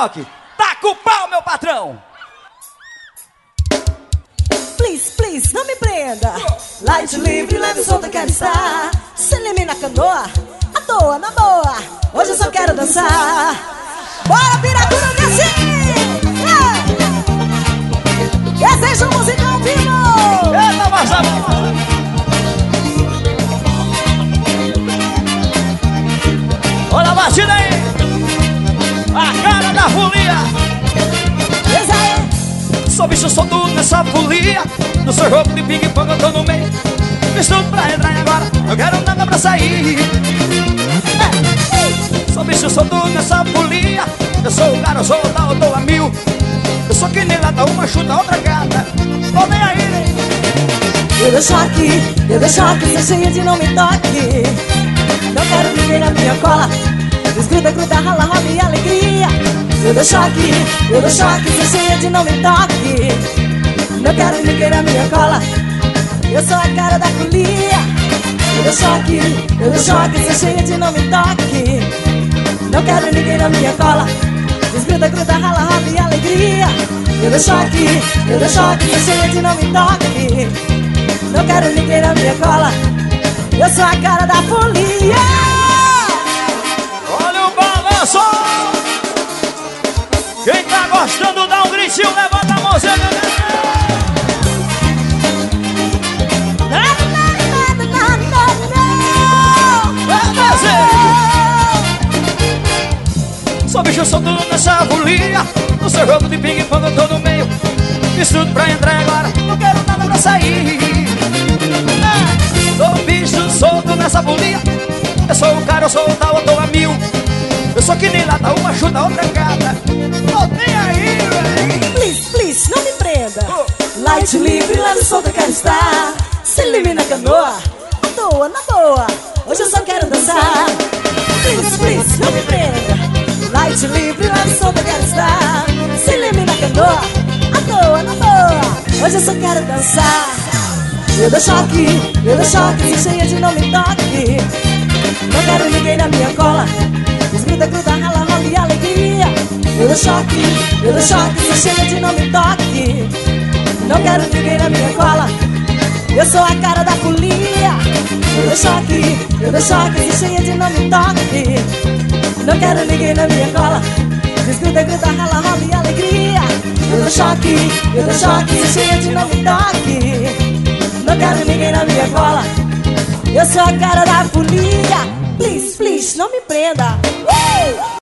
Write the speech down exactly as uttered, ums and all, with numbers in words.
Rock. Taca o pau, meu patrão. Please, please, não me prenda. Light livre, leve solta, quero estar. Se elimina a canoa, à toa, na boa. Hoje eu só quero dançar. Bora, piradura, desce! Desejo música ao vivo! Eita, Marcelo! Olha a batida aí! A cara da folia! Essa aí! Sou bicho solto nessa folia. No seu jogo de ping-pong eu tô no meio. Fiz tudo pra entrar e agora não quero nada pra sair. É. Sou bicho solto nessa folia. Eu sou o cara solto, eu tô a mil. Eu sou que nem lata, uma chuta, outra gata. Tô nem aí, né? Eu dou choque, eu dou choque, sou cheia de não me toque. Não quero ninguém na minha cola. Desgruda, gruda, rala, roda e alegria. Eu dou choque, eu dou choque, sou cheia de não me toque. Não quero ninguém na minha cola. Eu sou a cara da folia. Eu dou choque, eu dou choque, sou cheia de não me toque. Não quero ninguém na minha cola. Desgruda, gruda, rala, roda e alegria. Eu dou choque, eu dou choque, sou cheia de não me toque. Não quero ninguém na minha cola. Eu sou a cara da folia. Olha o balanço! Quem tá gostando dá um gritinho, levanta a mãozinha. Nada, nada, nada, nada. Sou bicho solto nessa folia. No seu jogo de ping-pong eu tô no meio. Fiz tudo pra entrar agora, não quero nada pra sair. É. Sou bicho solto nessa folia. Eu sou o cara, eu sou o tal, eu tô a mil. Eu sou que nem lata, uma chuta, outra gata. Tô nem aí, véi. Please, please, não me prenda. Oh. Light livre, leve solta, quero estar. Se elimina a canoa, à toa, na boa. Hoje eu só quero dançar. Please, please, não me prenda. Light livre, leve solta, quero estar. Se elimina a canoa, à toa, na boa. Hoje eu só quero dançar. Eu dou choque, eu dou choque, sou cheia de não me toque. Não quero ninguém na minha cola. Desgruda, gruda, rala, rola e alegria. Eu dou choque, eu dou choque, sou cheia de não me toque. Não quero ninguém na minha cola. Eu sou a cara da folia. Eu dou choque, eu dou choque, sou cheia de não me toque. Não quero ninguém na minha cola. Desgruda, gruda, rala, rola e alegria. Eu dou choque, eu dou choque, sou cheia de não me toque. Não quero ninguém na minha cola. Eu sou a cara da folia. Please, please, não me prenda. Uh!